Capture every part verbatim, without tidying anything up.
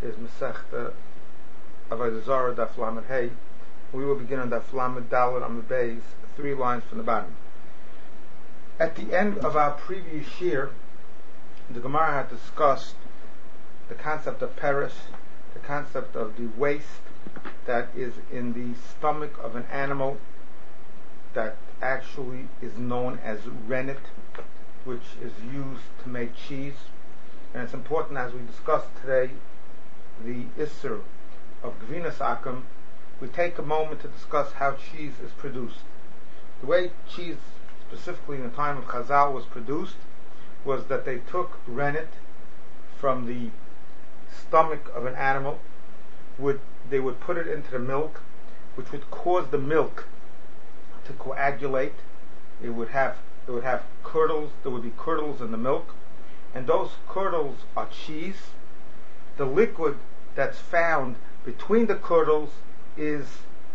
is Masechta Avodah Zarah Daf Lamed Hey. We will begin on Daf Lamed Daled Amud Beis, three lines from the bottom. At the end of our previous year, the Gemara had discussed the concept of perish, the concept of the waste that is in the stomach of an animal that actually is known as rennet, which is used to make cheese. And it's important, as we discussed today, the Isser of Gvinas Akum, we take a moment to discuss how cheese is produced. The way cheese, specifically in the time of Chazal, was produced was that they took rennet from the stomach of an animal, would they would put it into the milk, which would cause the milk to coagulate. It would have it would have curdles. There would be curdles in the milk, and those curdles are cheese. The liquid that's found between the curdles is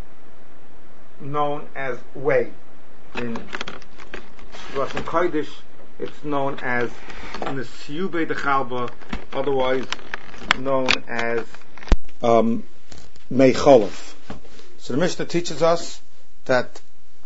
known as whey. In Russian Kodesh, it's known as Nesiyube de Chalba, otherwise known as um, Mei Cholov. So the Mishnah teaches us that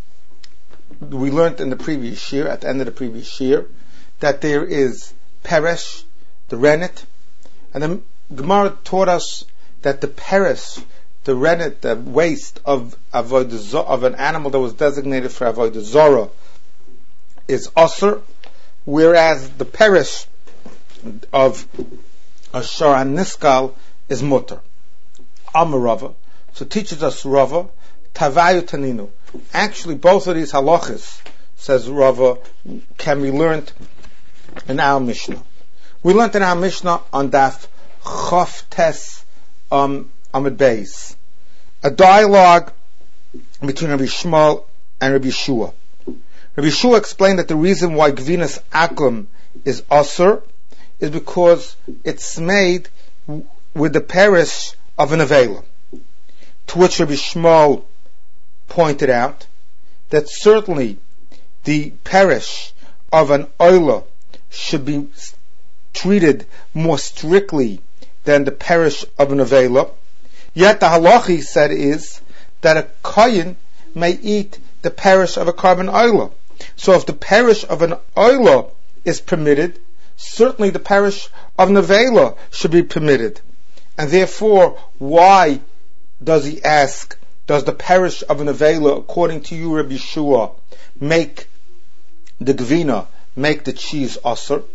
we learned in the previous year, at the end of the previous year, that there is peresh, the rennet, and the Gemara taught us that the peresh, the rennet, the waste of avodah, of an animal that was designated for avodah zarah, is asur, whereas the peresh of a shar niskal is mutter. Amar Rava. So teaches us Rava, Tavayu Taninu. Actually, both of these halachas, says Rava, can be learned in our Mishnah. We learned in our Mishnah on Daf Chof Tes um, Amud Beis, a dialogue between Rabbi Shmuel and Rabbi Yeshua. Rabbi Yeshua explained that the reason why Gvinas Akum is asur is because it's made with the perish of an avela. To which Rabbi Shmuel pointed out that certainly the perish of an oila should be treated more strictly than the perish of an avela. Yet the halacha, he said, is that a kohen may eat the perish of a carbon oila. So if the perish of an oila is permitted, certainly the perish of an avela should be permitted. And therefore, why does he ask, does the perish of an avela, according to you, Rabbi Yeshua, make the gvina, make the cheese asur?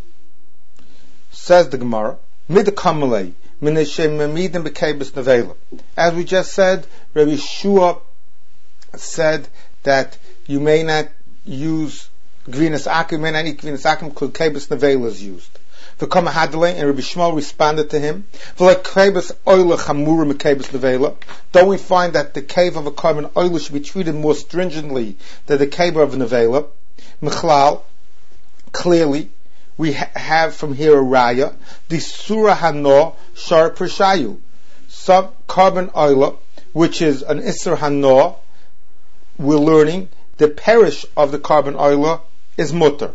Says the Gemara, Midakamalei, Mineshem Memidim Bekebis Nevela. As we just said, Rabbi Yeshua said that you may not use Gvinas Akum, you may not eat Gvinas Akum because Kebis Nevela is used. V'kama Hadalei, and Rabbi Shmuel responded to him, V'lek Kebis Oila Chamura Mekebis Nevela. Don't we find that the cave of a carbon oila should be treated more stringently than the cave of a nevela? Mechlal, clearly, we ha- have from here a raya, the surah hano shar pershayu, some carbon oila, which is an isser hano. We're learning the perish of the carbon oila is mutter.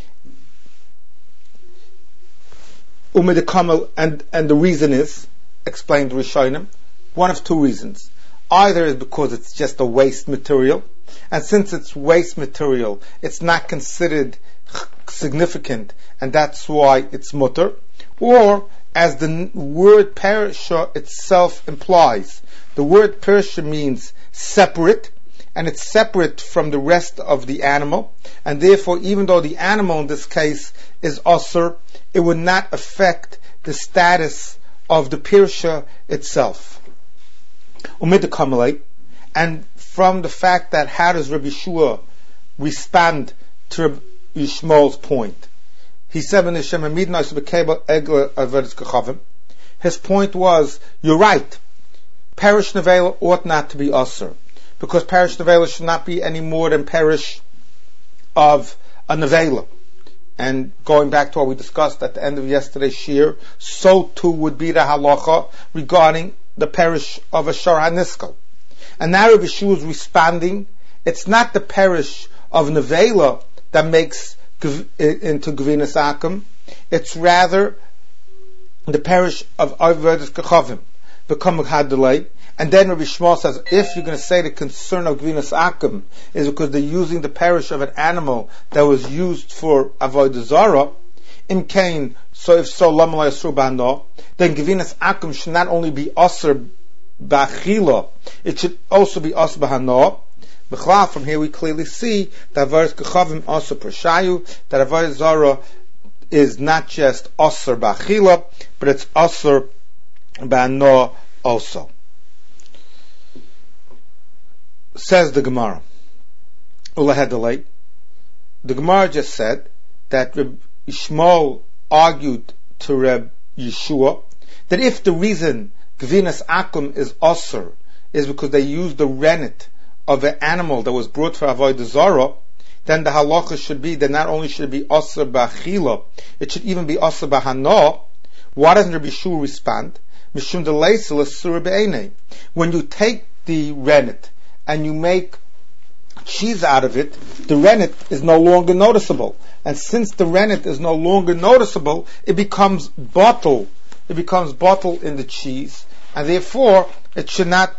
And, and the reason is, explained Rishonim, one of two reasons. Either is because it's just a waste material, and since it's waste material, it's not considered significant, and that's why it's mutter. Or, as the word perisha itself implies, the word perisha means separate, and it's separate from the rest of the animal, and therefore, even though the animal in this case is asur, it would not affect the status of the perisha itself. And from the fact that how does Rabbi Yeshua respond to Rabbi Yishmael's point? He said, his point was, you're right, perish nevela ought not to be asur, because perish nevela should not be any more than perish of a nevela. And going back to what we discussed at the end of yesterday's shir, so too would be the halacha regarding the perish of a shar haniskal. And now Rabbi Yeshua is responding, it's not the perish of nevela that makes into Gvinas Akum, it's rather the parish of Avodas Kechavim become a delay. And then Rabbi Shmuel says, if you're going to say the concern of Gvinas Akum is because they're using the parish of an animal that was used for Avodah Zarah, Im Kain, so if so, Lamalai Asur Ba'ano, then Gvinas Akum should not only be Asur Ba'achila, it should also be Asur Ba'ano. B'chlal, from here we clearly see that Avodas Kechavim Asur Pershayu, that Avodah Zarah is not just Asur Ba'achila, but it's Asur Ba'ano also. Says the Gemara, Ulahedalei, the Gemara just said that Reb Shmuel argued to Reb Yeshua that if the reason Gvinas Akum is Osir is because they used the rennet of an animal that was brought for Avodah Zarah, then the halacha should be that not only should it be Osir Ba'achila, it should even be Osir Ba'hana. Why doesn't Reb Yeshua respond? Mishum Deleisel Asur Be'enei. When you take the rennet and you make cheese out of it, the rennet is no longer noticeable. And since the rennet is no longer noticeable, it becomes bottle. It becomes bottle in the cheese. And therefore, it should not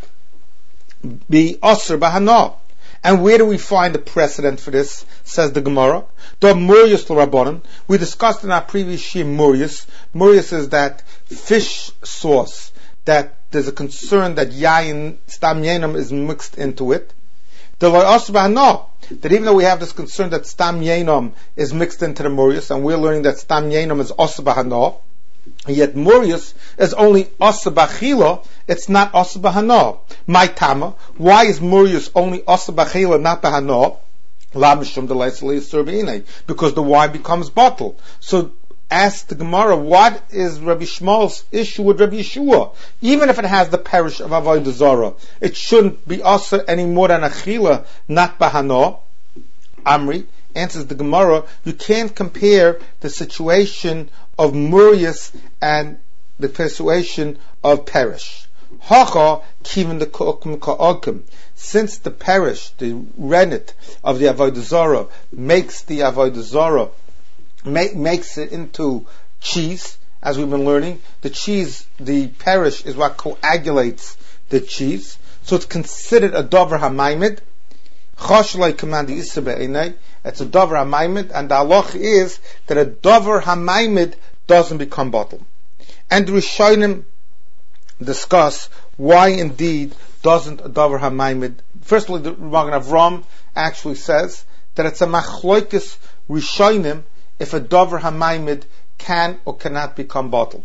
be Asr B'hana. And where do we find the precedent for this? Says the Gemara. The Murius L'Rabbanan. We discussed in our previous year Murius. Murius is that fish sauce that there's a concern that yayin, stam yainam is mixed into it. The loy asur b'hana, that even though we have this concern that stam yainam is mixed into the murius, and we're learning that stam yainam is asur b'hana, yet murius is only asur b'achila, it's not asur b'hana. My tama, why is murius only asur b'achila, not b'hana? La mishum deleisel asur b'inei, because the wine becomes bottled. So ask the Gemara, what is Rabbi Shmuel's issue with Rabbi Yeshua? Even if it has the parish of Avodah Zarah, it shouldn't be also any more than achila, not bahana. Amri answers the Gemara, you can't compare the situation of Murius and the situation of parish. Hacha kivin the ka'okim ka'okim. Since the parish, the rennet of the Avodah Zarah, makes the Avodah Zarah Make, makes it into cheese, as we've been learning. The cheese, the parish, is what coagulates the cheese. So it's considered a dover hamaymed. Choshlei command isser be'enei. It's a dover hamaymed, and the halach is that a dover hamaymed doesn't become bottled. And the Rishonim discuss why indeed doesn't a dover hamaymed. Firstly, the Magen Avram actually says that it's a machloikis Rishonim if a dover hamaymed can or cannot become bottled.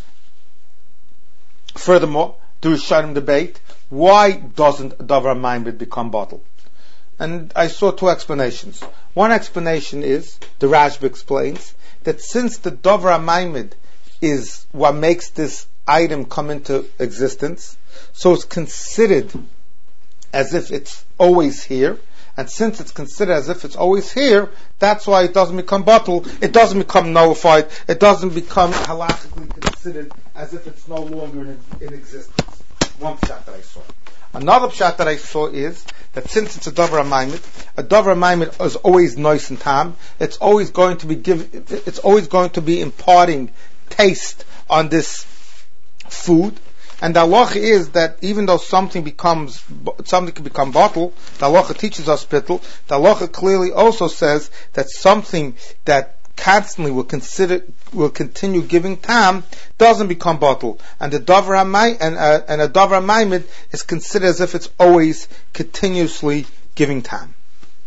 Furthermore, the Rishonim debate, why doesn't a dover hamaymed become bottled? And I saw two explanations. One explanation is, the Rashba explains, that since the dover hamaymed is what makes this item come into existence, so it's considered as if it's always here. And since it's considered as if it's always here, that's why it doesn't become bottled, it doesn't become nullified, it doesn't become halachically considered as if it's no longer in, in existence. One pshat that I saw. Another pshat that I saw is that since it's a dover hamaymed, a dover hamaymed is always nice and tam. It's always going to be give, it's always going to be imparting taste on this food. And the halacha is that even though something becomes, something can become bottled, the halacha teaches us bittul. The halacha clearly also says that something that constantly will consider, will continue giving tam, doesn't become bottled. And the davar hamay, and, uh, and a davar hamaymed is considered as if it's always continuously giving tam.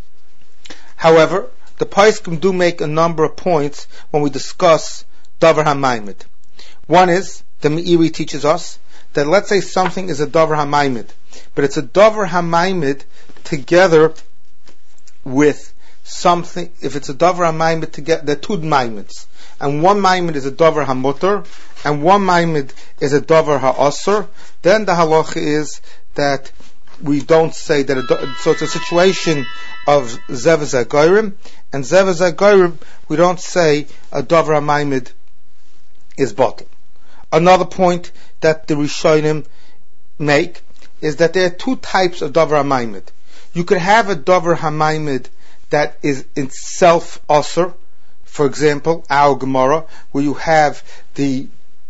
However, the Paiskim do make a number of points when we discuss davar hamaymed. One is, the Meiri teaches us, that let's say something is a davar hamaymed, but it's a davar hamaymed together with something. If it's a davar hamaymed together, there are two maimeds, and one maimed is a davar hamutar, and one maimed is a davar ha'asr. Then the halacha is that we don't say that. A, so it's a situation of zev zagorim, and zev zagorim we don't say a davar hamaymed is bottled. Another point that the Rishonim make is that there are two types of davar hamaymed. You could have a davar hamaymed that is itself asr. For example, our Gemara, where you have the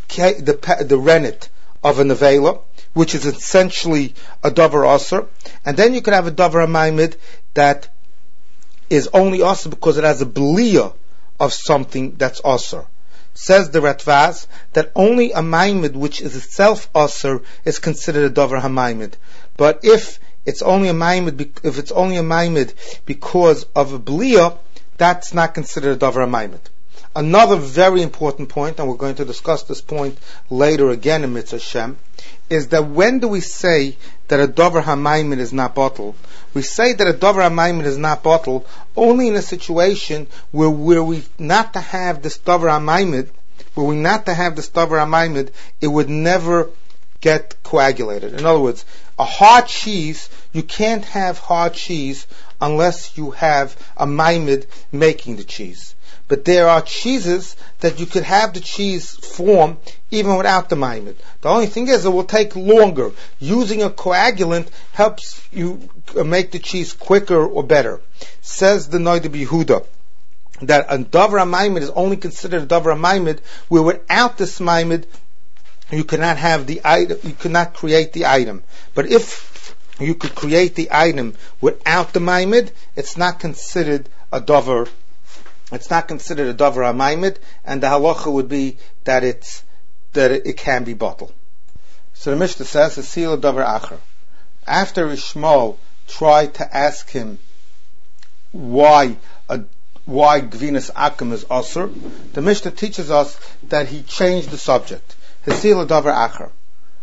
the, the rennet of a nevela, which is essentially a davar aser, and then you could have a davar amaymid that is only aser because it has a belia of something that's aser. Says the Ratvaz that only a maimid which is itself aser is considered a davar hamaymid. But if it's only a maimid, if it's only a maimid because of a belia, that's not considered a davar hamaymid. Another very important point, and we're going to discuss this point later again in Mitzvah Shem, is that when do we say that a davar hamaymid is not bottled? We say that a davar hamaymid is not bottled only in a situation where, where we not to have this davar hamaymid, where we not to have this davar hamaymid, it would never get coagulated. In other words, a hard cheese, you can't have hard cheese unless you have a maimid making the cheese. But there are cheeses that you could have the cheese form even without the maimid. The only thing is it will take longer. Using a coagulant helps you make the cheese quicker or better. Says the Noida B'Yehuda that a davar maimid is only considered a davar maimid where without this maimid you cannot have the item, you cannot create the item. But if you could create the item without the maimid, it's not considered a davar. It's not considered a davar hamaymid, and the halacha would be that it's that it, it can be bottled. So the Mishnah says, "Asil davar acher." After Ishmael tried to ask him why a, why gvinas akum is asur, the Mishnah teaches us that he changed the subject. Asil davar acher,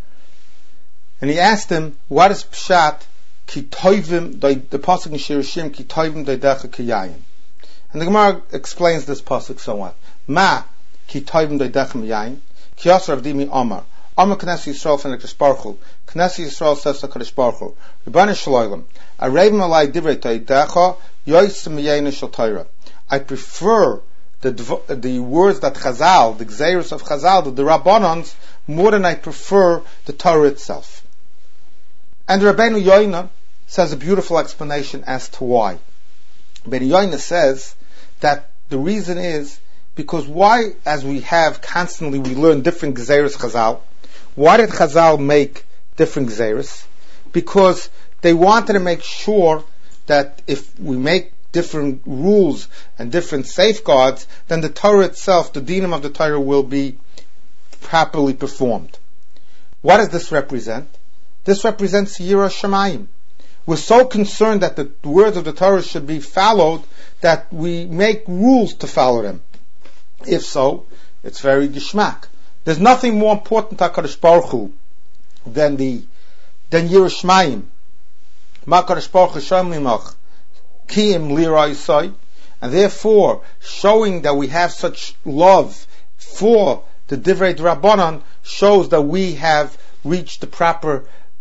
and he asked him, "What is pshat ki toivim?" The pasuk in Shirashim ki toivim doidecha kiyayim. And the Gemara explains this pasuk somewhat. Ma ki toivim doidechem yayin ki asur avdimi Omar. Omar Knesset Yisrael from the Kadosh Baruch Hu. Knesset Yisrael says to Kadosh Baruch Hu, Rebbeinu Shalom, Arevim alai divrei toidecha yoysim yayin shel Torah. I prefer the the words that Chazal, the Gzeirus of Chazal, the Rabbanans, more than I prefer the Torah itself. And Rabbeinu Yoina says a beautiful explanation as to why. Rabbeinu Yoina says that the reason is because why, as we have constantly, we learn different Gzeirus Chazal. Why did Chazal make different Gzeirus? Because they wanted to make sure that if we make different rules and different safeguards, then the Torah itself, the dinim of the Torah, will be properly performed. What does this represent? This represents Yirah Shamayim. We're so concerned that the words of the Torah should be followed that we make rules to follow them. If so, it's very gishmak. There's nothing more important to HaKadosh Baruch Hu than the than Yirah Shamayim. Ma HaKadosh Baruch Hu Shem Limach Kiyim Lira Yisai, and therefore showing that we have such love for the Divrei D'Rabbanan shows that we have reached the proper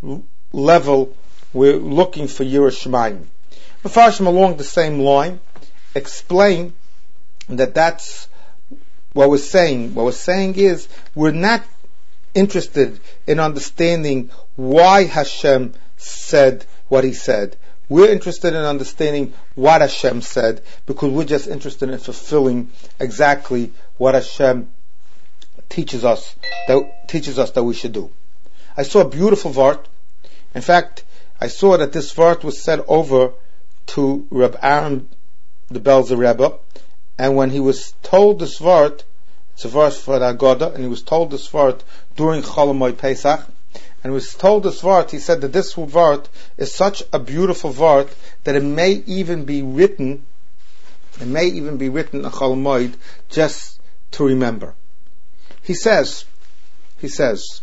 level. We're looking for Yirah Shamayim. Mefarshim along the same line explain that that's what we're saying. What we're saying is we're not interested in understanding why Hashem said what He said. We're interested in understanding what Hashem said because we're just interested in fulfilling exactly what Hashem teaches us that teaches us that we should do. I saw a beautiful vart. In fact, I saw that this vart was said over to Reb Aaron, the Belzer Rebbe, and when he was told this vart, it's a vart for the Agoda, and he was told this vart during Chol Hamoed Pesach, and he was told this vart, he said that this vart is such a beautiful vart that it may even be written, it may even be written in Chol Hamoed just to remember. He says, he says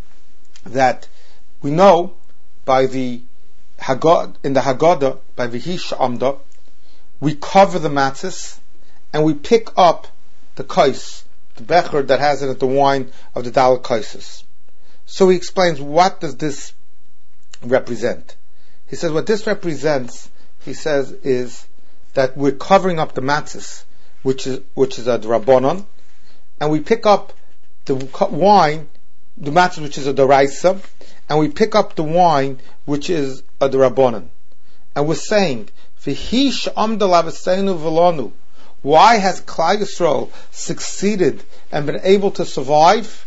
that we know by the Haggadah, in the Haggadah, by V'hi Sh'amda, we cover the matzahs and we pick up the kais, the becher that has in it the wine of the Dalet Kaises. So he explains, what does this represent? He says what this represents, he says, is that we're covering up the matzahs, which is which is a Rabbanon, and we pick up the wine, the matzahs which is a Doraisa, and we pick up the wine which is a Rabbanon. And we're saying, V'hi she'amda l'avosseinu v'lanu. Why has Klal Yisrael succeeded and been able to survive?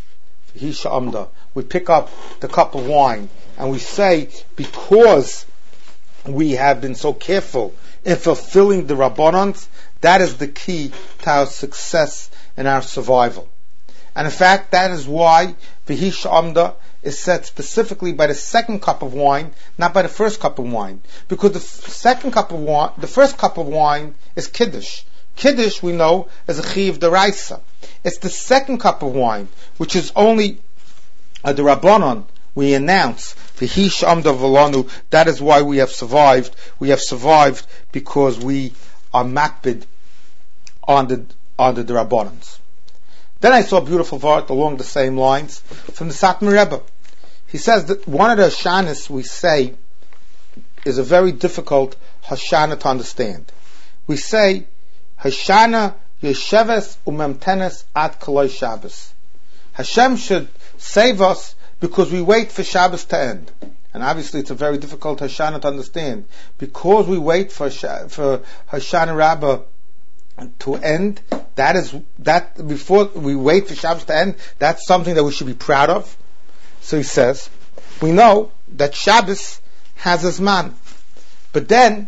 Hisha Amda. We pick up the cup of wine and we say, because we have been so careful in fulfilling the Rabbanans, that is the key to our success and our survival. And in fact, that is why V'hisha Amda is said specifically by the second cup of wine, not by the first cup of wine. Because the f- second cup of wine, the first cup of wine is Kiddush. Kiddush, we know, is a Chiv D'Oraisa. It's the second cup of wine, which is only a D'Rabbanan, we announce, V'hisha Amda V'lanu, that is why we have survived. We have survived because we are makbid on the, on the D'Rabbanans. Then I saw a beautiful vart along the same lines from the Satmar Rebbe. He says that one of the Hashanas we say is a very difficult Hashana to understand. We say, Hashana Yesheves Umemtenes Ad Koloi Shabbos. Hashem should save us because we wait for Shabbos to end. And obviously it's a very difficult Hashana to understand. Because we wait for, for Hashana Rabbah to end, that is, that, before we wait for Shabbos to end, that's something that we should be proud of. So he says, we know that Shabbos has a Zman. But then,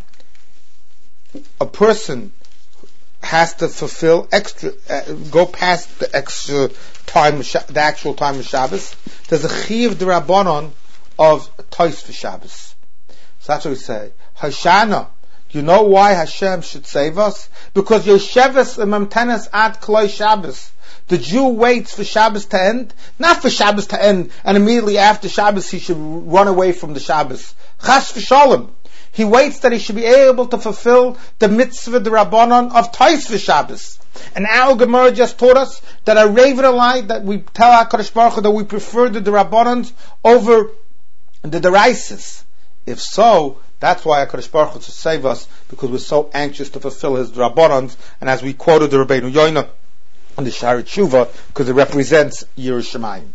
a person has to fulfill extra, uh, go past the extra time, the actual time of Shabbos. There's a Chiv D'Rabbanan of Tois for Shabbos. So that's what we say. Hashana. You know why Hashem should save us? Because Yesheves Memtenes Ad Koloi Shabbos. The Jew waits for Shabbos to end, not for Shabbos to end, and immediately after Shabbos he should run away from the Shabbos. Chas v'sholem. He waits that he should be able to fulfill the mitzvah, the Rabbanon of Tois v'Shabbos. And our Gemara just taught us that a Ravenelite, that we tell HaKadosh Baruch Hu that we prefer the Rabbanons over the Deraisis. If so, that's why HaKadosh Baruch Hu should save us, because we're so anxious to fulfill His Rabbanons, and as we quoted the Rabbeinu Yoina on the Shari Tshuva, because it represents Yerushalayim.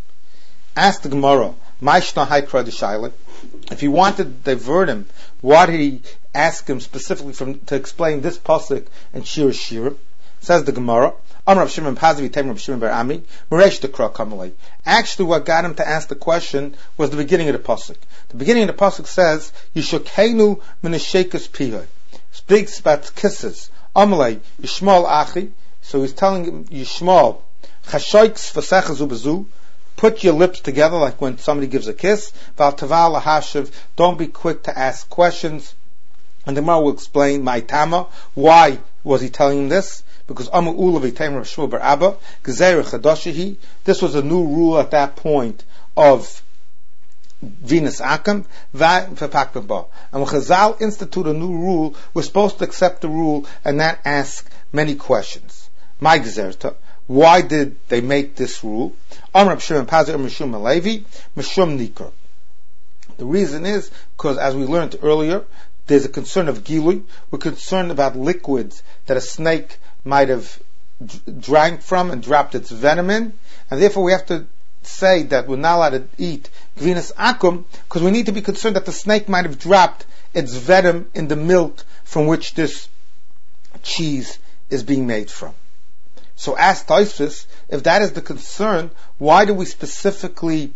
Ask the Gemara, Maishna Haikra D'Shailik, if he wanted to divert him, why did he ask him specifically from, to explain this pasuk in Shir Shirim? Says the Gemara, Amar Rav Shimon Pazavi Tem Rav Shimon Bar Ami, Meresh Dekra Kamalei. Actually, what got him to ask the question was the beginning of the pasuk. The beginning of the pasuk says, Yishokenu Minashekas Pihoi. Speaks about kisses. Amalei Yishmal Achi. So he's telling him, Yishmal Chashoiks Vasechazu Bezu. Put your lips together like when somebody gives a kiss. Val Taval Lahashiv. Don't be quick to ask questions. And the Gemara will explain my tama. Why was he telling him this? Because Amu Ulavi Tamer of Shmuel Bar Abba, Gezer Chadashihi. This was a new rule at that point of Venus Akam, Vapakbaba. And when Chazal institute a new rule, we're supposed to accept the rule and not ask many questions. My Gezerta. Why did they make this rule? Amr Shimon Pazir Mishum Levi, Mishum Nikra. The reason is because, as we learned earlier, there's a concern of gilui. We're concerned about liquids that a snake might have drank from and dropped its venom in, and therefore we have to say that we're not allowed to eat gvinas akum because we need to be concerned that the snake might have dropped its venom in the milk from which this cheese is being made from. So ask Tosfos, if that is the concern, why do we specifically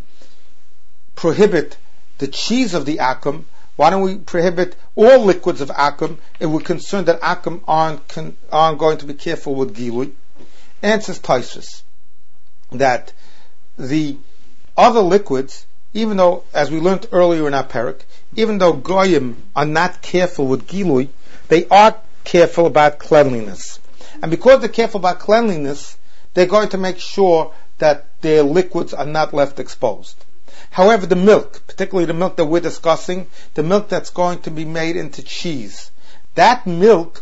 prohibit the cheese of the akum? Why don't we prohibit all liquids of akum if we're concerned that akum aren't, con- aren't going to be careful with gilui? Answers Tosfos that the other liquids, even though, as we learned earlier in our parak, even though goyim are not careful with gilui, they are careful about cleanliness. And because they're careful about cleanliness, they're going to make sure that their liquids are not left exposed. However, the milk, particularly the milk that we're discussing, the milk that's going to be made into cheese, that milk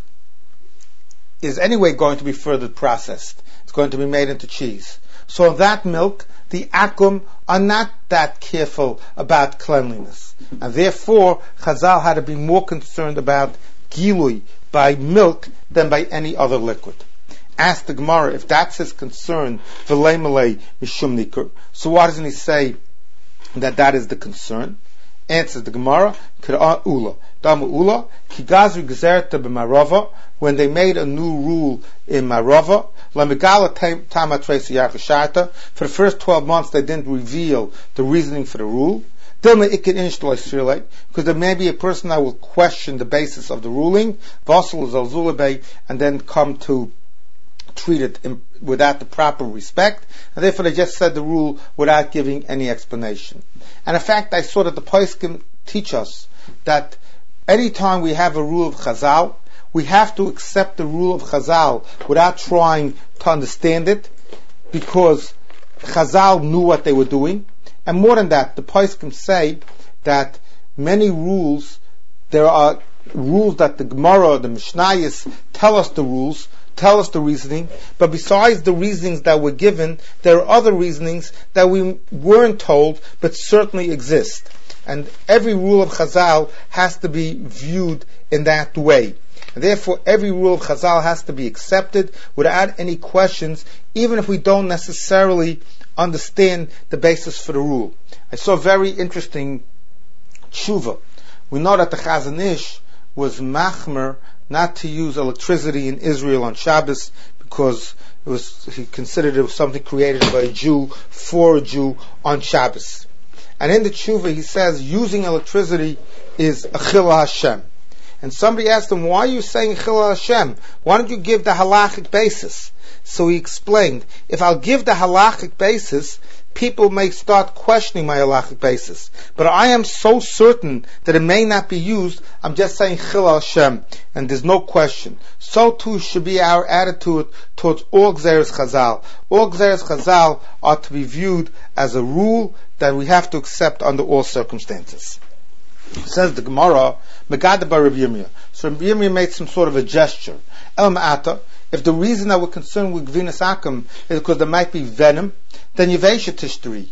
is anyway going to be further processed. It's going to be made into cheese. So that milk, the akum, are not that careful about cleanliness. And therefore, Chazal had to be more concerned about gilui by milk than by any other liquid. Ask the Gemara if that's his concern, v'lei malei mishum nikur. So why doesn't he say that that is the concern? Answers the Gemara, Kira Ula. Dama Ula, Kigazri Gezerta b'Marava, when they made a new rule in Marava, Lamigala Tama Tresi Yarkasharta, for the first twelve months they didn't reveal the reasoning for the rule. Dilma Ikin Inshla, because there may be a person that will question the basis of the ruling, Vassal Zalzulabe, and then come to treat it in, without the proper respect, and therefore they just said the rule without giving any explanation. And in fact, I saw that the Poskim teach us that any time we have a rule of Chazal, we have to accept the rule of Chazal without trying to understand it, because Chazal knew what they were doing. And more than that, the Poskim say that many rules, there are rules that the Gemara, the Mishnayos tell us the rules, tell us the reasoning, but besides the reasonings that were given, there are other reasonings that we weren't told, but certainly exist. And every rule of Chazal has to be viewed in that way. And therefore, every rule of Chazal has to be accepted without any questions, even if we don't necessarily understand the basis for the rule. I saw a very interesting tshuva. We know that the Chazon Ish was machmer not to use electricity in Israel on Shabbos, because it was, he considered it was something created by a Jew for a Jew on Shabbos. And in the tshuva he says using electricity is Achila Hashem. And somebody asked him, why are you saying Achila Hashem? Why don't you give the halachic basis? So he explained, if I'll give the halachic basis, people may start questioning my halachic basis. But I am so certain that it may not be used, I'm just saying Chil Hashem, and there's no question. So too should be our attitude towards all Gzeres Chazal. All Gzeres Chazal are to be viewed as a rule that we have to accept under all circumstances. Says the Gemara, Megada bar Rabbi Yirmiyah. So Rabbi Yirmiyah made some sort of a gesture. El Ma'ata, if the reason that we're concerned with Gvinas Akum is because there might be venom, then Yevesha Tishtari,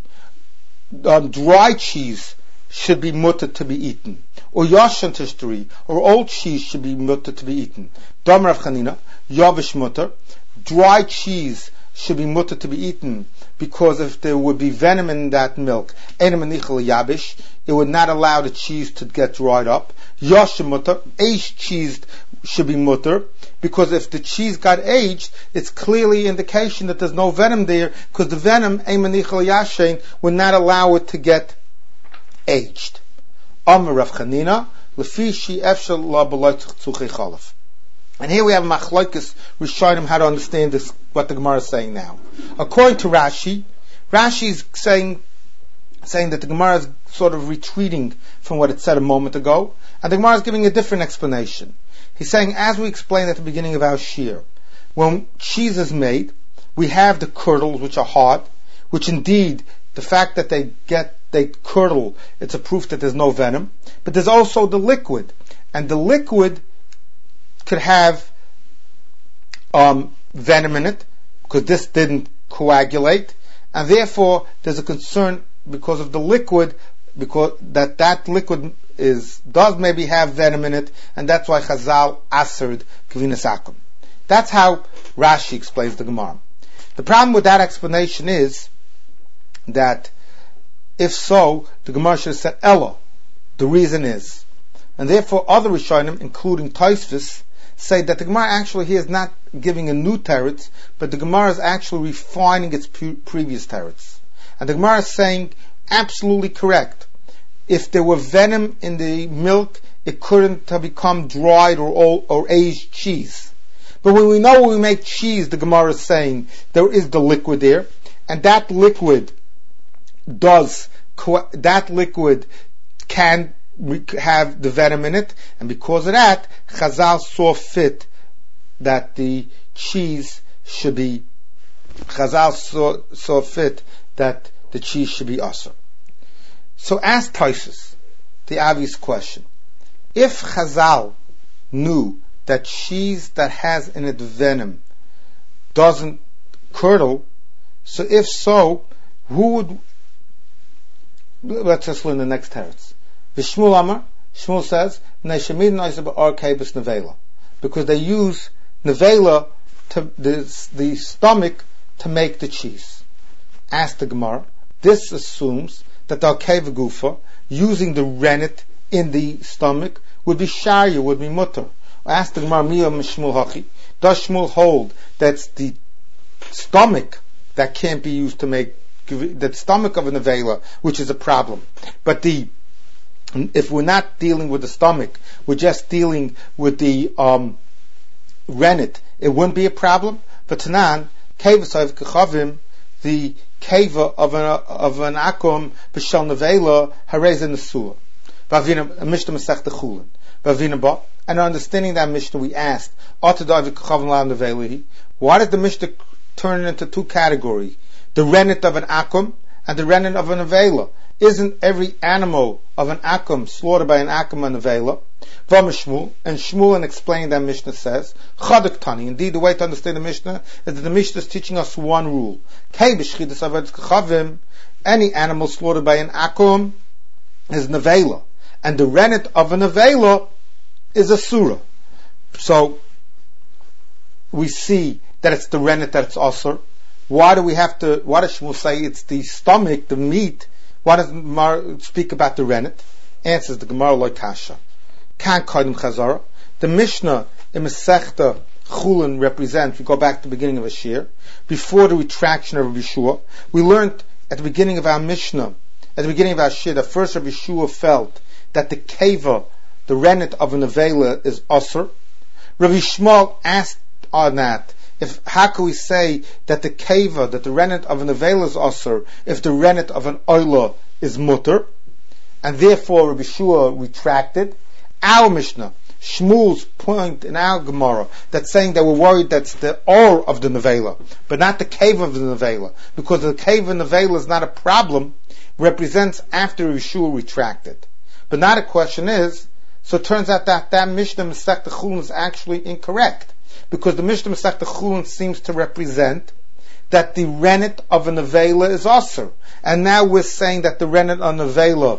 um, dry cheese should be mutter to be eaten. Or Yashan Tishtari, or old cheese should be mutter to be eaten. Dam Rav Chanina, Yavish mutter, dry cheese should be mutter to be eaten, because if there would be venom in that milk, yabish, it would not allow the cheese to get dried up. Yashan mutter, aged cheese should be mutter, because if the cheese got aged, it's clearly indication that there's no venom there, because the venom, Eimanichel Yashin, would not allow it to get aged. Amar Rav Chanina, Lefi Shi Efshel La B'Loi Tzuchei Chalaf. And here we have Machlokes Rishonim how to understand this, what the Gemara is saying now. According to Rashi, Rashi is saying, saying that the Gemara is sort of retreating from what it said a moment ago, and the Gemara is giving a different explanation. He's saying, as we explained at the beginning of our shir, when cheese is made, we have the curdles which are hard, which indeed, the fact that they get, they curdle, it's a proof that there's no venom. But there's also the liquid, and the liquid could have um, venom in it, because this didn't coagulate, and therefore there's a concern because of the liquid, because that that liquid is does maybe have venom in it, and that's why Chazal asered Gvinas Akum. That's how Rashi explains the Gemara. The problem with that explanation is that if so, the Gemara should have said Ella. The reason is, and therefore other Rishonim, including Tosfos, say that the Gemara actually here is not giving a new teretz, but the Gemara is actually refining its pre- previous teretz. And the Gemara is saying absolutely correct. If there were venom in the milk, it couldn't have become dried or old, or aged cheese. But when we know when we make cheese, the Gemara is saying there is the liquid there, and that liquid does that liquid can have the venom in it, and because of that, Chazal saw fit that the cheese should be Chazal saw, saw fit that the cheese should be asur. So ask Tosfos the obvious question. If Chazal knew that cheese that has in it venom doesn't curdle, so if so, who would, let's just learn the next teretz. V'Shmuel Amar, Shmuel says, because they use nevela, to the, the stomach, to make the cheese. Ask the Gemara, this assumes that the Akeva Gufa, using the rennet in the stomach, would be Shaya, would be Mutter. Ask the Gemara, Miyah Shmuel Hachi. Does Shmuel hold that's the stomach that can't be used to make, the stomach of an Avela, which is a problem. But the, if we're not dealing with the stomach, we're just dealing with the um, rennet, it wouldn't be a problem. But Tanan, Kevasayv Kechavim, the keva of an of an akum b'shal nevela harez nesua. Vavina Mishnah Masech Chulin. Vavina ba. And understanding that Mishnah, we asked, why does the Mishnah turn it into two categories? The rennet of an akum and the rennet of an avela. Isn't every animal of an akum slaughtered by an akum and avela? V'mishmul, and Shmuel, in explaining that Mishnah, says, Chadak Tani. Indeed, the way to understand the Mishnah is that the Mishnah is teaching us one rule. Any animal slaughtered by an akum is nevela, and the rennet of an avela is a surah. So we see that it's the rennet that's asur. Why do we have to? Why does Shmuel say it's the stomach, the meat? Why does Gemara speak about the rennet? Answers the Gemara like kasha. Can't kaidim chazara. The Mishnah in Masechta Chulin represents. We go back to the beginning of a shir before the retraction of Rabbi Shua. We learned at the beginning of our Mishnah, at the beginning of our shir, that first Rabbi Shua felt that the keva, the rennet of an avela, is asur. Rabbi Shmuel asked on that, if how can we say that the keva, that the rennet of an avela is asur, if the rennet of an oila is mutter? And therefore Rabbi Shua retracted. Our Mishnah, Shmuel's point in our Gemara, that's saying that we're worried that's the or of the nevela, but not the keva of the nevela, because the keva of the nevela is not a problem, represents after Rabbi Shua retracted. But now the question is, so it turns out that that Mishnah Masechta Chulin is actually incorrect, because the Mishnah Masechta Chulin seems to represent that the rennet of an avela is asur, and now we're saying that the rennet of an avela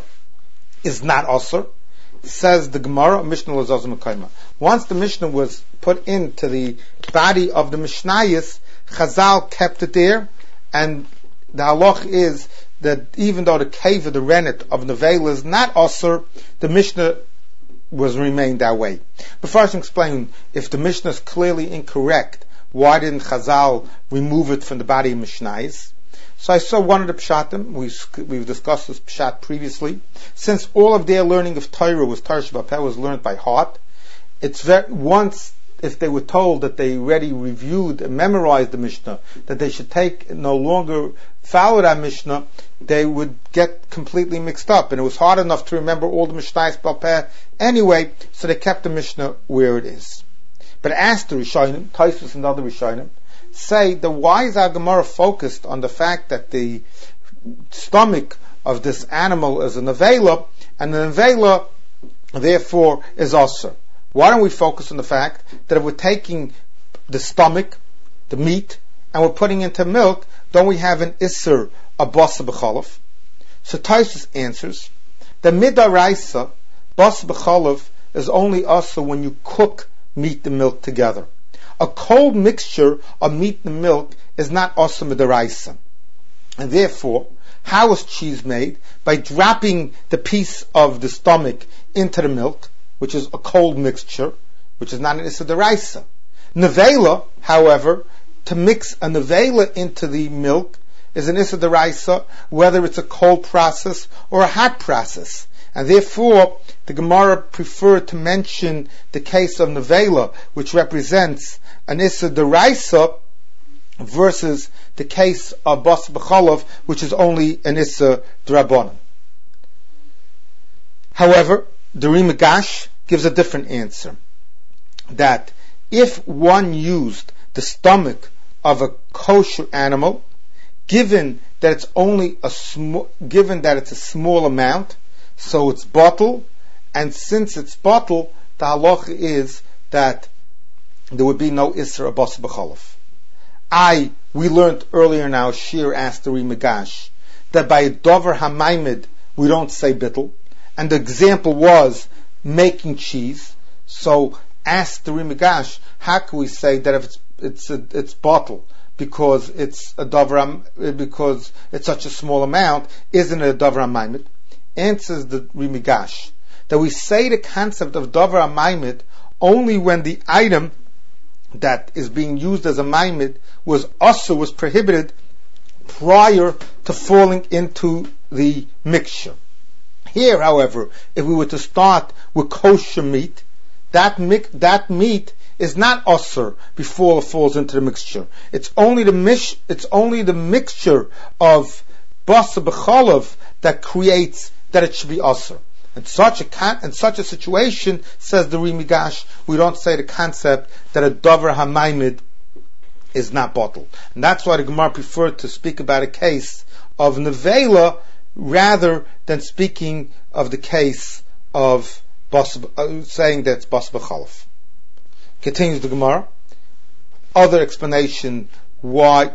is not asur. Says the Gemara, Mishnah Lazazim Mekayma. Once the Mishnah was put into the body of the Mishnayos, Chazal kept it there, and the halach is that even though the keva, the rennet of nevela, is not asur, the Mishnah was remained that way. But first, explain if the Mishnah is clearly incorrect, why didn't Chazal remove it from the body of Mishnayos? So I saw one of the pshatim. We've, we've discussed this pshat previously. Since all of their learning of Torah was Torah Sheba'al Peh, was learned by heart, it's very, once if they were told that they already reviewed and memorized the Mishnah, that they should take no longer follow that Mishnah, they would get completely mixed up, and it was hard enough to remember all the Mishnayos Ba'al Peh anyway. So they kept the Mishnah where it is. But as the Rishonim, Tosfos and other Rishonim, say that why is our Gemara focused on the fact that the stomach of this animal is an avela, and the avela therefore is asur? Why don't we focus on the fact that if we're taking the stomach, the meat, and we're putting it into milk, don't we have an isser, a basa b'cholov? So Tosfos answers the midaraisa basa b'cholov is only asur when you cook meat and milk together. A cold mixture of meat and milk is not asur midaraisa. And therefore, how is cheese made? By dropping the piece of the stomach into the milk, which is a cold mixture, which is not an issa deraisa. Nevela, however, to mix a nevela into the milk is an issa deraisa, whether it's a cold process or a hot process. And therefore, the Gemara preferred to mention the case of nevela, which represents an issa deraisa, versus the case of bas b'cholov, which is only an issa drabanan. However, the Rimagash gives a different answer. That if one used the stomach of a kosher animal, given that it's only a small, given that it's a small amount, so it's bottle, and since it's bottle, the halacha is that there would be no isra bas b'cholov. I, we learned earlier now, Shir asked the Rimagash, that by a dover hamaymed we don't say bittul, and the example was making cheese. So asked the Rimagash, how can we say that if it's it's a, it's bottle, because it's a davar, because it's such a small amount, isn't it a davar maimed? Answers the Rimigash that we say the concept of davar maimed only when the item that is being used as a maimed was also was prohibited prior to falling into the mixture. Here, however, if we were to start with kosher meat, that mi- that meat is not osur before it falls into the mixture. It's only the mish, it's only the mixture of basa b'chalav that creates that it should be osur. In such a in such a situation, says the Rimigash, we don't say the concept that a davar hamaymed is not bottled, and that's why the Gemara preferred to speak about a case of nevela rather than speaking of the case of bas, uh, saying that it's bas b'chalaf. Continues the Gemara. Other explanation why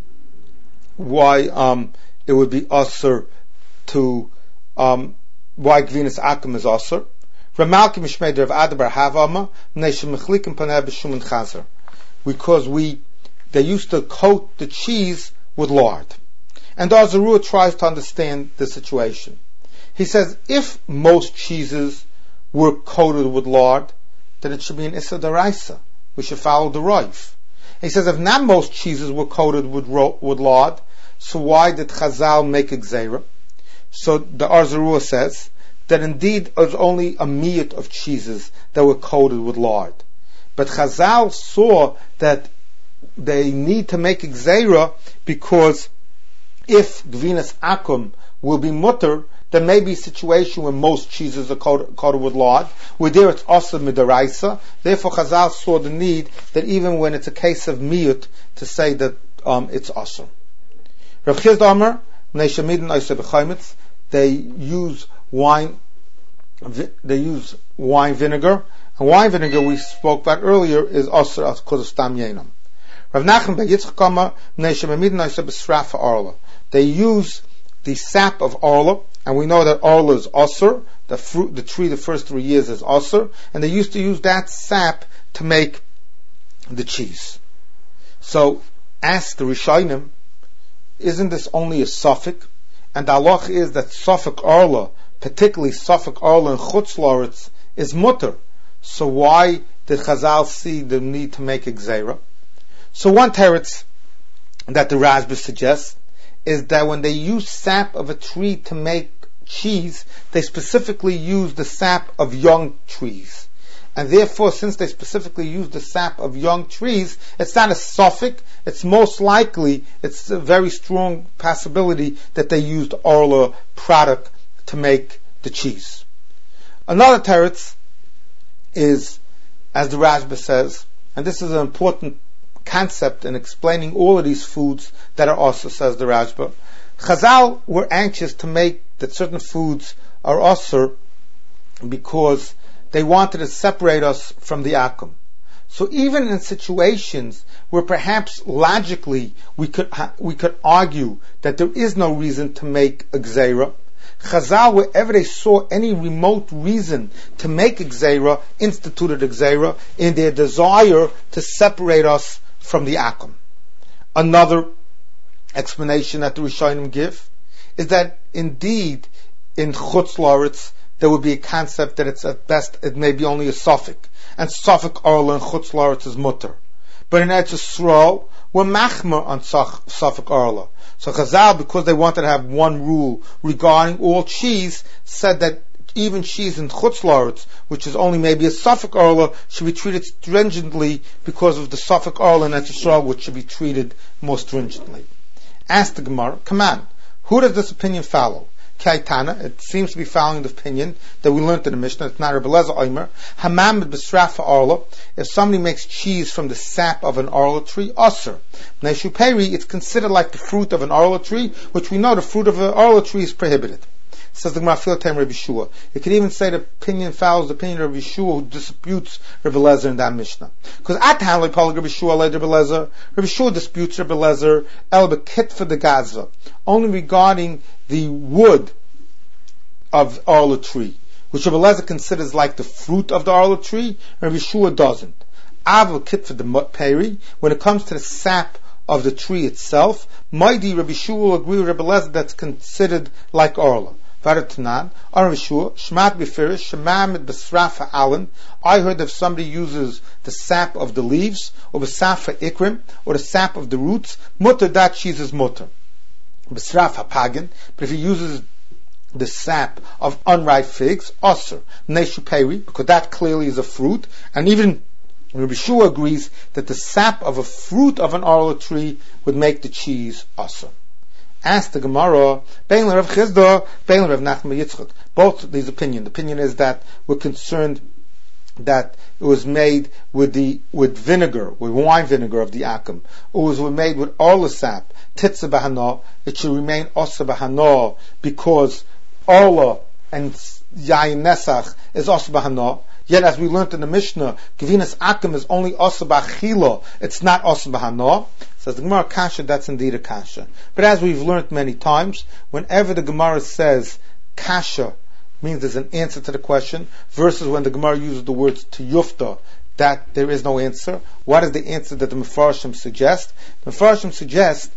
why um, it would be usher to um, why Gvinas Akum is usher. Ramalki Mishmeder of Adabar Havama Nation Mechlikim Paneh B'Shum Chazer, because we they used to coat the cheese with lard, and the Azarua tries to understand the situation. He says if most cheeses were coated with lard, then it should be an Issa Daraisa. We should follow the Raif. He says if not most cheeses were coated with ro- with lard, so why did Chazal make a Gzeira? So the Arzarua says that indeed it was only a miyut of cheeses that were coated with lard. But Chazal saw that they need to make a Gzeira because if Gvinas Akum will be mutter, there may be a situation where most cheeses are coated, coated with lard, where there it's also midaraisa. Therefore, Chazal saw the need that even when it's a case of miyut, to say that um, it's also. Rav Chizda Omer, they use wine. They use wine vinegar, and wine vinegar we spoke about earlier is also because of stam yenam. Rav Nachman ben Yitzchak Omer, they use the sap of orla, and we know that orla is osur, the fruit, the tree, the first three years is osur, and they used to use that sap to make the cheese. So, ask the Rishonim, isn't this only a suffix? And the halach is that suffix orla, particularly suffix orla and chutz la'aretz, is mutter. So why did Chazal see the need to make a gzeira? So one teretz that the Rashba suggests is that when they use sap of a tree to make cheese, they specifically use the sap of young trees. And therefore, since they specifically use the sap of young trees, it's not a suffix, it's most likely, it's a very strong possibility that they used orla product to make the cheese. Another teretz is, as the Rashba says, and this is an important concept in explaining all of these foods that are also, says the Rashba, Chazal were anxious to make that certain foods are also because they wanted to separate us from the akum. So even in situations where perhaps logically we could ha- we could argue that there is no reason to make a gzeira, Chazal, wherever they saw any remote reason to make a gzeira, instituted a gzeira in their desire to separate us from the akum. Another explanation that the Rishonim give is that indeed in chutz la'aretz there would be a concept that it's at best it may be only a suffix, and suffix orla and chutz la'aretz is mutter. But in Eretz Yisrael we're machmer on suffix orla. So Chazal, because they wanted to have one rule regarding all cheese, said that even cheese in chutz la'aretz, which is only maybe a suffix orla, should be treated stringently because of the suffix orla in Eretz Yisrael, which should be treated more stringently. Ask the Gemara, come on, who does this opinion follow? Kaitana, it seems to be following the opinion that we learned in the Mishnah. It's not Rebbe Lezer Omer. Hamam b'srafa orla. If somebody makes cheese from the sap of an orla tree, osir. Neishu peri, it's considered like the fruit of an orla tree, which we know the fruit of an orla tree is prohibited. Says the Gemara, Filatem Rebbe Shua. You could even say the opinion follows the opinion of Rebbe Shua, who disputes Rebbe Lezer in that Mishnah. Because at Hanley Paul Rebbe Shua led Rebbe Lezer, Rebbe Shua disputes Rebbe Lezer, El Bekit for the Gazva, only regarding the wood of orla tree, which Rebbe Lezer considers like the fruit of the orla tree, and Rebbe Shua doesn't. Av Bekit for the peri, when it comes to the sap of the tree itself, Maidi Rabbi Shua agree with Rabbi Lezer that's considered like Orla. Varatanan, Rabbi Shua, Shmat Befirish, Shemamid Besraf Ha'alan. I heard if somebody uses the sap of the leaves, or the sap ikrim, or the sap of the roots, mutter that cheese is mutter. Besraf Ha'pagan, but if he uses the sap of unripe figs, osir, neshu peri, because that clearly is a fruit, and even Rabbi Shua agrees that the sap of a fruit of an orla tree would make the cheese osir. Ask the Gemara, Bein Rav Chizda, Bein Rav Nachman Yitzchak. Both these opinions. The opinion is that we're concerned that it was made with the with vinegar, with wine vinegar of the akum. It was made with orla sap, titza bahana. It should remain osa bahana because orla and yayin nesach is osa bahana. Yet, as we learned in the Mishnah, Gevinas Akum is only osa b'achila. It's not osa b'hana. Says the Gemara, kasha, that's indeed a kasha. But as we've learned many times, whenever the Gemara says kasha, means there's an answer to the question, versus when the Gemara uses the words tiyufta, that there is no answer. What is the answer that the Mefarshim suggest? The Mefarshim suggest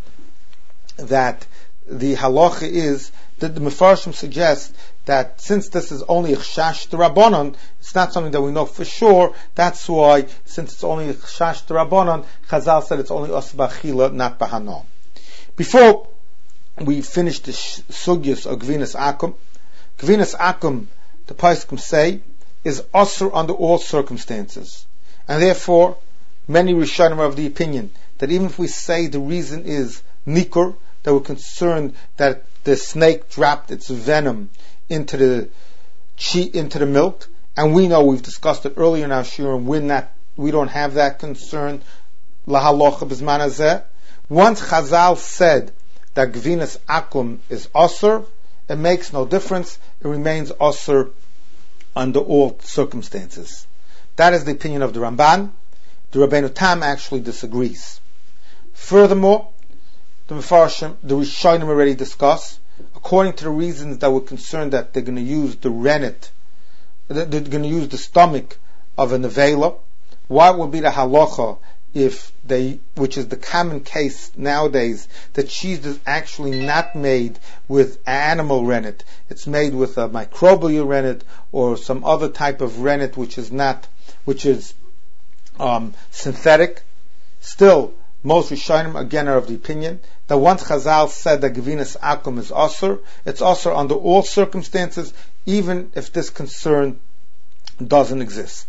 that the halacha is that the Mefarshim suggest that since this is only a chash d'Rabbanan, it's not something that we know for sure. That's why, since it's only a chash d'Rabbanan, Chazal said it's only os b'achila, not b'hana. Before we finish the sugyas of Gvinas Akum, Gvinas Akum, the Paiskim say, is osur under all circumstances, and therefore many Rishonim are of the opinion that even if we say the reason is nikur, that we're concerned that the snake dropped its venom into the chi, into the milk, and we know, we've discussed it earlier in our shiurim, we're not, we don't have that concern. Lahalocha b'zman hazeh. Once Chazal said that Gvinas Akum is osur, it makes no difference. It remains osur under all circumstances. That is the opinion of the Ramban. The Rabbeinu Tam actually disagrees. Furthermore, the Mefarshim, the Rishonim already discussed, according to the reasons that we're concerned that they're going to use the rennet, they're going to use the stomach of a nevela. What would be the halacha if they, which is the common case nowadays, that cheese is actually not made with animal rennet, it's made with a microbial rennet or some other type of rennet which is not, which is um, synthetic. Still, most Rishonim again are of the opinion that once Chazal said that Gevinas Akum is osur, it's osur under all circumstances, even if this concern doesn't exist.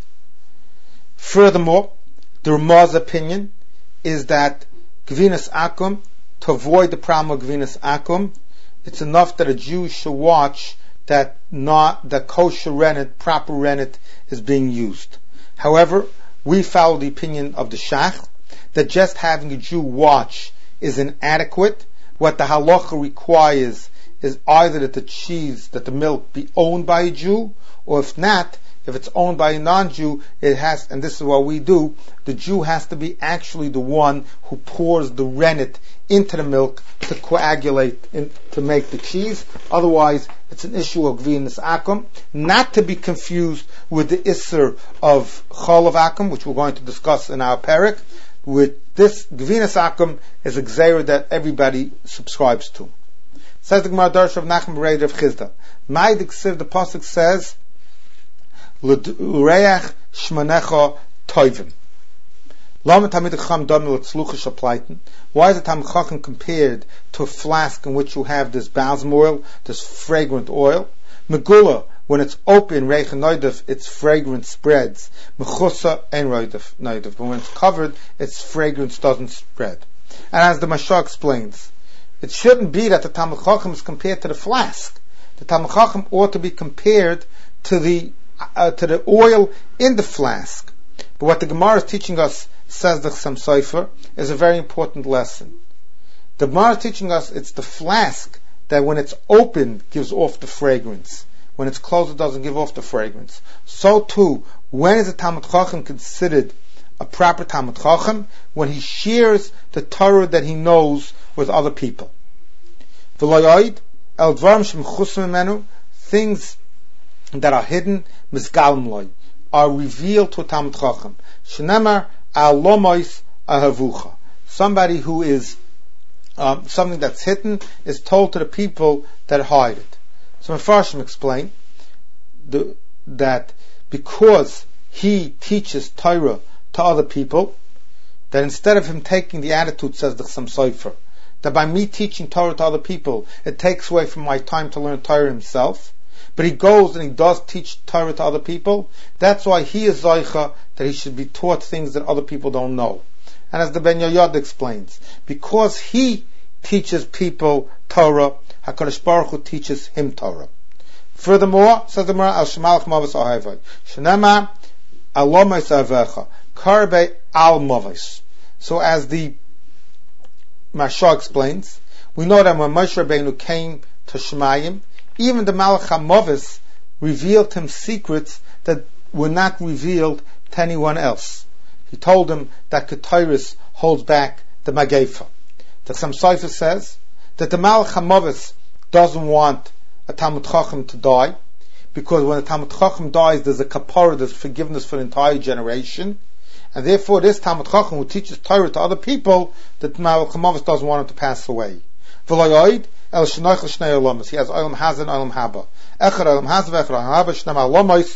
Furthermore, the Ramah's opinion is that Gevinas Akum, to avoid the problem of Gevinas Akum, it's enough that a Jew should watch that not that kosher rennet, proper rennet, is being used. However, we follow the opinion of the Shach that just having a Jew watch is inadequate. What the halacha requires is either that the cheese, that the milk be owned by a Jew, or if not, if it's owned by a non-Jew, it has, and this is what we do, the Jew has to be actually the one who pours the rennet into the milk to coagulate, in, to make the cheese. Otherwise, it's an issue of Gvinas Akum, not to be confused with the Isser of Cholav Akum, which we're going to discuss in our parak. With this, Gvinas Akum is a gzeira that everybody subscribes to. Says the Gemara Darsh of Nachman Bereid of Chizda. My the pasuk says, L'ureach shmanecha toivim. Lama tamid chacham dami l'tzlucha shapleiten. Why is the tamid chacham compared to a flask in which you have this balsam oil, this fragrant oil? Megula, when it's open, reich noidav, its fragrance spreads. Mechusa and noidav, noidav. But when it's covered, its fragrance doesn't spread. And as the Mashah explains, it shouldn't be that the Talmud Chacham is compared to the flask. The Talmud Chacham ought to be compared to the uh, to the oil in the flask. But what the Gemara is teaching us, says the Chassam Sofer, is a very important lesson. The Gemara is teaching us it's the flask that when it's opened gives off the fragrance. When it's closed, it doesn't give off the fragrance. So too, when is a Talmud Chacham considered a proper Talmud Chacham? When he shares the Torah that he knows with other people. Things that are hidden, are revealed to a Talmud Chacham. Shenemar al lomois ahavucha. somebody who is um, something that's hidden is told to the people that hide it. So Mefarshim explain the, that because he teaches Torah to other people, that instead of him taking the attitude, says the Chassam Sofer, that by me teaching Torah to other people, it takes away from my time to learn Torah himself, but he goes and he does teach Torah to other people, that's why he is Zoicha, that he should be taught things that other people don't know. And as the Ben Yoyad explains, because he teaches people Torah, HaKadosh Baruch Hu teaches him Torah. Furthermore, says the Gemara, Al Shemalach Mavos Ahayvai, Shenema Alomais Avecha, Karbe Al Mavos. So as the Maharsha explains, we know that when Moshe Rabbeinu came to Shemayim, even the Malach HaMavos revealed him secrets that were not revealed to anyone else. He told him that Ketairis holds back the Magefa. The Chassam Sofer says that the Malach HaMavos doesn't want a Talmud Chacham to die, because when a Talmud Chacham dies, there's a kapara, there's forgiveness for the entire generation, and therefore this Talmud Chacham who teaches Torah to other people, that Malach HaMavos doesn't want him to pass away. V'loyoid el shenoich l'shnei olamas. He has olam hazeh and olam haba. Echad olam hazeh v'echad olam haba. Shnem alamois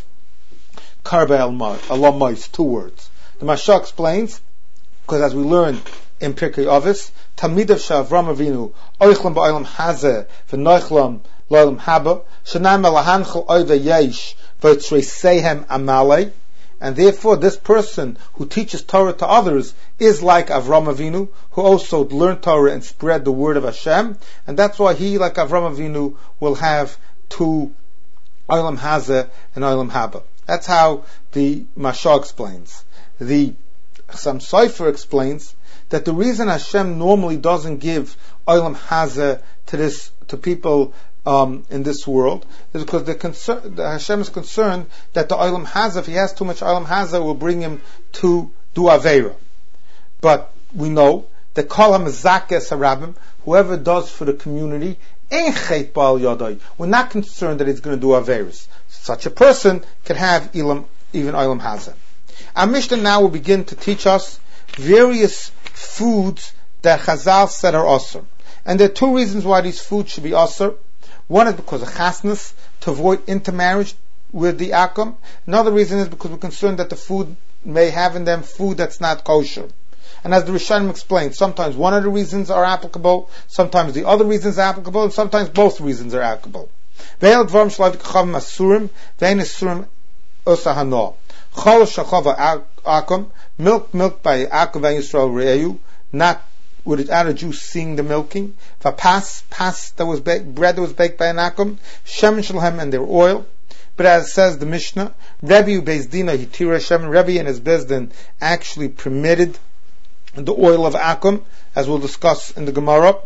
karbe alamois. Two words. The Maharsha explains, because as we learned in Pirkei Avos, Talmidav she'Avram Avinu oichlam ba'olam hazeh v'noichlam l'olam haba. Shenam elahanchel oive yesh v'tzreisehem amalei. And therefore, this person who teaches Torah to others is like Avram Avinu, who also learned Torah and spread the word of Hashem. And that's why he, like Avram Avinu, will have two Olam Hazeh and Olam Haba. That's how the Maharsha explains. The Chassam Sofer explains that the reason Hashem normally doesn't give Olam Hazeh to this to people Um, in this world is because the, concern, the Hashem is concerned that the Olam Hazeh, if he has too much Olam Hazeh, will bring him to do Aveira. But we know that Kol HaMezakes HaRabim, whoever does for the community, Ein Chet Ba'al Yadai, we're not concerned that he's going to do Aveiras. Such a person can have ilam, even Olam Hazeh. Our Mishnah now will begin to teach us various foods that Chazal said are asur. And there are two reasons why these foods should be asur. One is because of chasnas, to avoid intermarriage with the akum. Another reason is because we're concerned that the food may have in them food that's not kosher. And as the Rishonim explained, sometimes one of the reasons are applicable, sometimes the other reasons are applicable, and sometimes both reasons are applicable. Ve'el dvarim sh'lo yikachavim asurim, ve'en asurim osa hano. Chol shachava akum, milk milk by akum ve'en Yisrael re'eyu, not without a Jew seeing the milking. Vapas, pas that was baked, bread that was baked by an akum, shemen shalhem and their oil. But as says the Mishnah, Rebbe Beis Dina hitira shemen, Rebbe and his Bezdin actually permitted the oil of akum, as we'll discuss in the Gemara.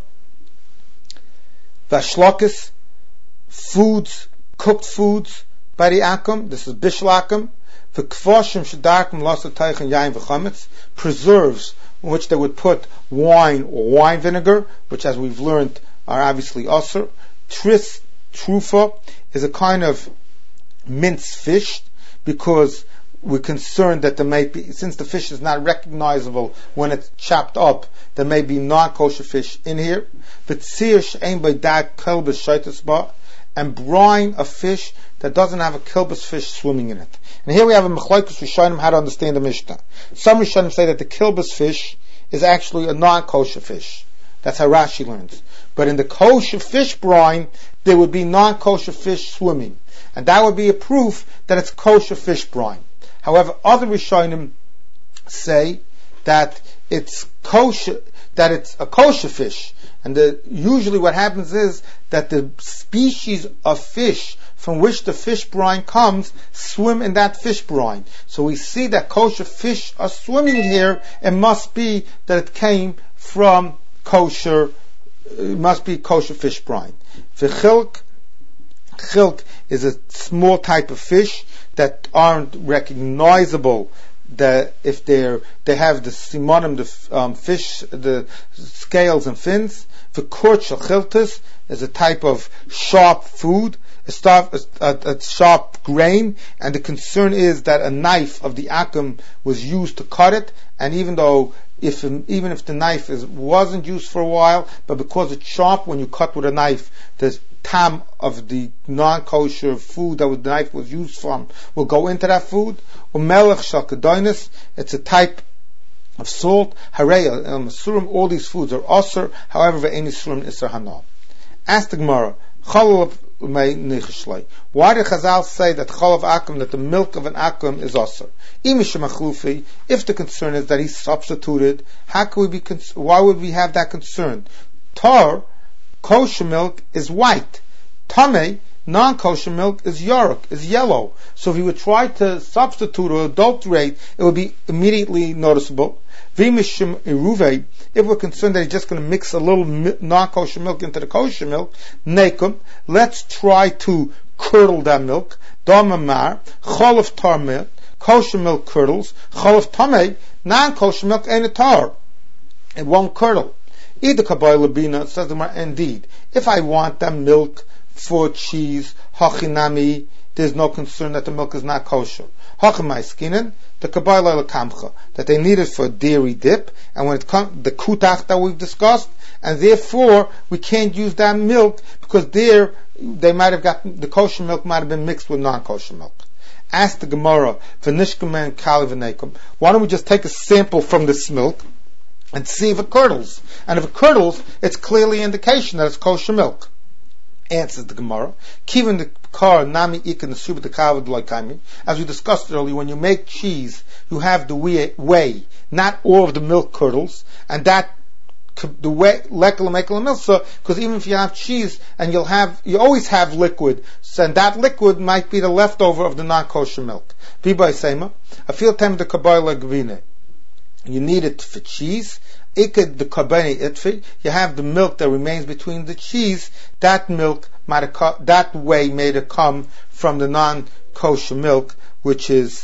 Vashlokis, foods, cooked foods by the akum. This is bishul akum. V'kvoshim shedarkim lasa teichen yain v'chametz, preserves in which they would put wine or wine vinegar, which as we've learned are obviously asur. Tris, trufa, is a kind of minced fish, because we're concerned that there may be, since the fish is not recognizable when it's chopped up, there may be non-kosher fish in here. But tzir she'ein by dat kelbus shaitas ba, and brine a fish that doesn't have a kilbus fish swimming in it. And here we have a Machlokes Rishonim how to understand the Mishnah. Some Rishonim say that the kilbus fish is actually a non-kosher fish. That's how Rashi learns. But in the kosher fish brine, there would be non-kosher fish swimming. And that would be a proof that it's kosher fish brine. However, other Rishonim say that it's kosher, that it's a kosher fish. And the, usually what happens is that the species of fish from which the fish brine comes swim in that fish brine. So we see that kosher fish are swimming here. It must be that it came from kosher, it must be kosher fish brine. The chilk, chilk is a small type of fish that aren't recognizable. That if they're they have the simonim, the um, fish, the scales and fins. The kurt shachiltus is a type of sharp food, a, stuff, a, a, a sharp grain, and the concern is that a knife of the akum was used to cut it, and even though if even if the knife is wasn't used for a while, but because it's sharp when you cut with a knife, the tam of the non-kosher food that the knife was used from will go into that food. Umelech shal kedonis, it's a type of salt. Harei el masurim, all these foods are osir. However, ve'eni surim isser hanal. Ask the Gemara, Chalav may nichshlei. Why did Chazal say that Chalav akum, that the milk of an akum is osir? If the concern is that he's substituted, how could we be? Cons- why would we have that concern? Tar, kosher milk is white. Tameh, non-kosher milk is yarok, is yellow. So if he would try to substitute or adulterate, it would be immediately noticeable. V'mishim iruve, if we're concerned that he's just going to mix a little non-kosher milk into the kosher milk, nekum, let's try to curdle that milk. Damamar, cholav tar milk, kosher milk curdles. Cholav tameh, non-kosher milk ain't a tar. It won't curdle. Either kabay labina, says the Gemara, indeed, if I want that milk for cheese, hachinami, there's no concern that the milk is not kosher. Hachamai skinin, the kabbalah kamcha, that they need it for dairy dip, and when it comes the kutach that we've discussed, and therefore we can't use that milk because there they might have gotten the kosher milk might have been mixed with non-kosher milk. Ask the Gemara, v'nishkamen kali v'nekum. Why don't we just take a sample from this milk and see if it curdles? And if it curdles, it's clearly indication that it's kosher milk. Answers the Gemara. Kivin the kar nami ikan the suba the kavod loikami. As we discussed earlier, when you make cheese, you have the whey, not all of the milk curdles, and that the way lekala mekala milsa. Because even if you have cheese and you'll have, you always have liquid, so and that liquid might be the leftover of the non-kosher milk. Bibay sema, I feel time the kabbalah gvine. You need it for cheese. Iked the kabani itfi, you have the milk that remains between the cheese. That milk might have co- that way made it come from the non-kosher milk, which is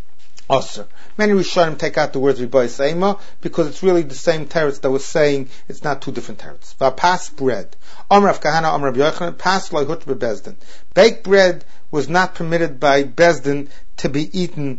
osir. Many Rishonim take out the words ribai seima because it's really the same teretz that was saying it's not two different teretz. Vapas bread. Amar Rav Kahana, Amar Rav Yochanan, pas lo hut bebezdin. Baked bread was not permitted by bezdin to be eaten.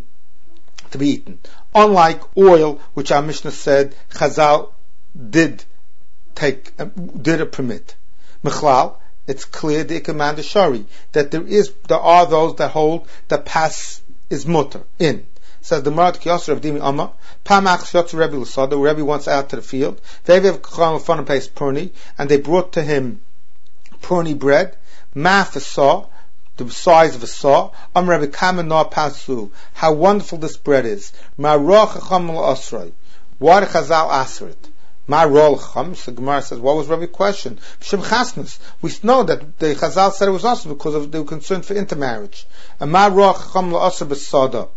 To be eaten. Unlike oil, which our Mishnah said Chazal did take, uh, did a permit. Mechlal, it's clear the command shari that there is, there are those that hold that pas is mutter in. Says the Marat Kiyosar of Dimi Amma, Pamach Shotz Rebbe Lasada, Rebbe wants out to the field. Ve'ev Kacham Fun and Pace Purni, and they brought to him purni bread, maf a saw, the size of a saw. Am Rebbe Kamen Pasu. How wonderful this bread is. Ma'roch Chacham Asrei. Why did Chazal answer it? Ma'roch Chacham. So the Gemara says, what was Rebbe's question? Shem Chasnas. We know that the Chazal said it was also because of they were concerned for intermarriage. And Ma'roch Chacham Asrei B'Sada.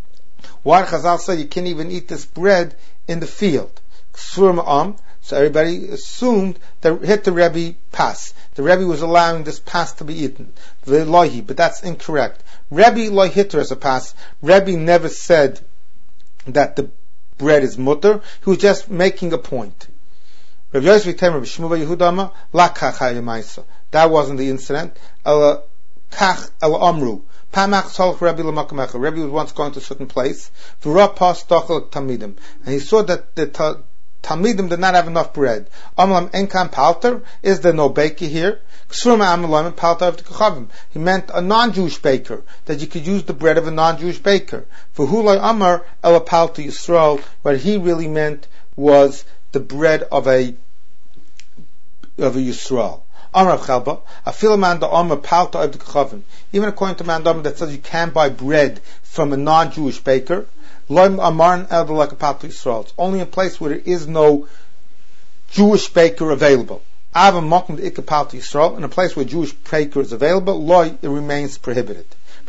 Why did Chazal say you can't even eat this bread in the field? So everybody assumed that hit the Rebbe pass. The Rebbe was allowing this pass to be eaten. V'lohi, but that's incorrect. Rebbe loy hitter as a pass. Rebbe never said that the bread is mutter. He was just making a point. That wasn't the incident. Rebbe was once going to a certain place, and he saw that the Talmidim did not have enough bread. Amlam enkam palter, is there no baker here? He meant a non-Jewish baker, that you could use the bread of a non-Jewish baker. For hulay amar ela palter Yisrael, what he really meant was the bread of a of a Yisrael. Amar Chalba, I feel a man the amar palter of the kachavim. Even according to Mandam that says you can buy bread from a non-Jewish baker. It's only a place where there is no Jewish baker available. In a place where Jewish baker is available, it remains prohibited.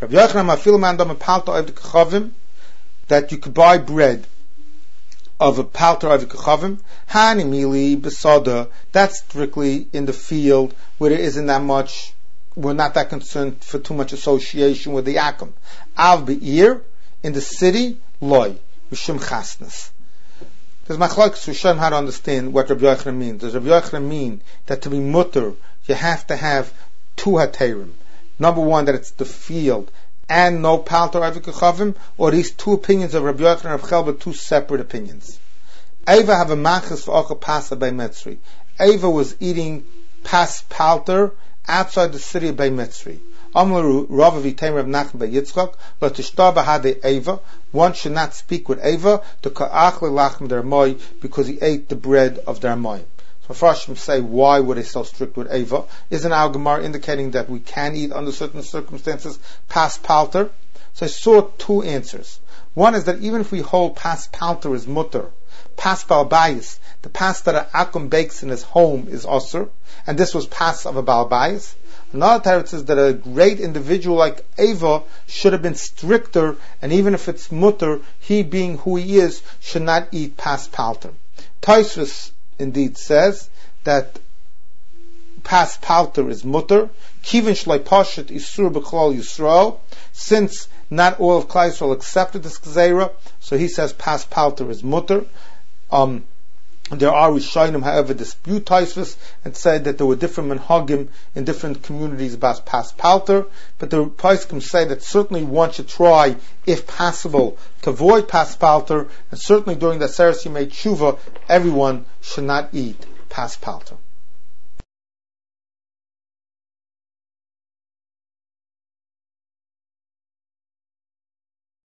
That you could buy bread of a palter of kachavim, hanimili besada. That's strictly in the field where there isn't that much. We're not that concerned for too much association with the akum. Av be'ir in the city. Loy, Mishum Chasnas. There's machlokes to show him how to understand what Rabbi Yochanan means. Does Rabbi Yochanan mean that to be mutter, you have to have two haterim? Number one, that it's the field and no palter avik kachavim, or these two opinions of Rabbi Yochanan and Rav Chelba, two separate opinions? Eva have a machas for ochel pasa by Metzri. Eva was eating pas palter outside the city of Bei Metzri. Amru Rav Vitam Rav Nachman by Yitzchak, but to shtaba hade Eva, one should not speak with Eva to ka'ach lachem der moy because he ate the bread of their moy. So Mepharshim say, why were they so strict with Eva? Isn't our Gemara indicating that we can eat under certain circumstances pas palter? So I saw two answers. One is that even if we hold pas palter is mutter, pas balbayis, the pas that an akum bakes in his home is osur, and this was pas of a balbayis. Another teretz is that a great individual like Eva should have been stricter, and even if it's mutter, he being who he is should not eat pas palter. Tosfos indeed says that pas palter is mutter. Kivin shloi pashet isur b'klal Yisrael, since not all of Klal Yisrael accepted this gzeira, so he says pas palter is mutter. Um, There are Rishonim, however, dispute Tosfos and say that there were different minhagim in different communities about pas palter, but the poskim say that certainly one should try, if possible, to avoid pas palter, and certainly during the Aseres Yemei Tshuva, everyone should not eat pas palter.